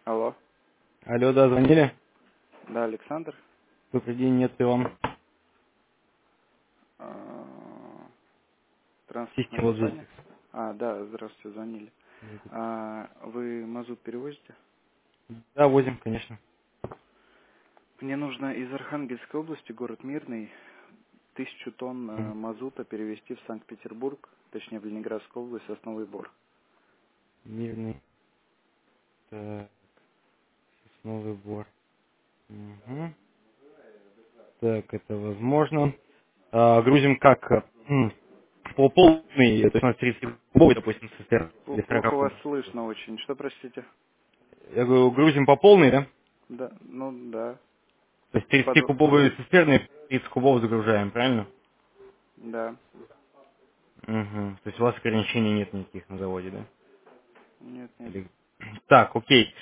Алло. Алло, да, звонили? Да, Александр. Добрый день, нет, и вам. Транспортная Система компания. логистик. Да, здравствуйте, звонили. Вы мазут перевозите? Да, возим, конечно. Мне нужно из Архангельской области, город Мирный, 1000 тонн Мгм. мазута перевезти в Санкт-Петербург, точнее в Ленинградскую область, Сосновый Бор. Мирный. Так, Сосновый Бор. Мгм. Так, это возможно. Грузим как? По полной, то есть у нас 30 кубов, допустим, для 40 Плохо вас кубов. слышно очень. Что, простите? Я говорю, грузим по полной, да? Да, ну да. То есть 30 Под... кубовые цистерны, 30 кубов загружаем, правильно? Да. Угу. То есть у вас ограничений нет никаких на заводе, да? Нет, нет. Или- Так, окей.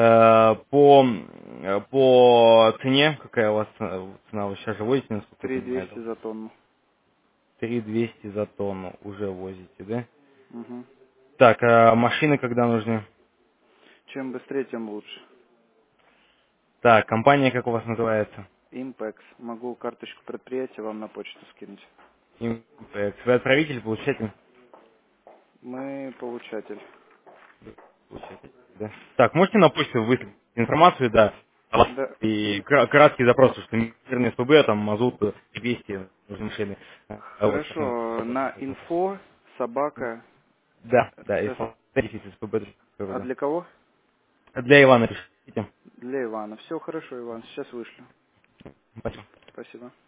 По цене, какая у вас цена? Вы сейчас же возите, насколько я понимаю, 3200 за тонну. 3200 за тонну уже возите, да? Угу. Так, а машины когда нужны? Чем быстрее, тем лучше. Так, компания как у вас называется? Импекс. Могу карточку предприятия вам на почту скинуть. Импекс. Вы отправитель, получатель? Мы получатель. Получатель, да. Так, можете на почту выслать информацию, да, о вас Да. и краткий запрос, что мирный СПБ, там, мазут, 200 нужны машины. Вот, Хорошо. На инфо собака. да, да, и С- дефицит СПБ. А Да. для кого? Для Ивана пишите. Для Ивана. Все хорошо, Иван. Сейчас вышлю. Спасибо. Спасибо.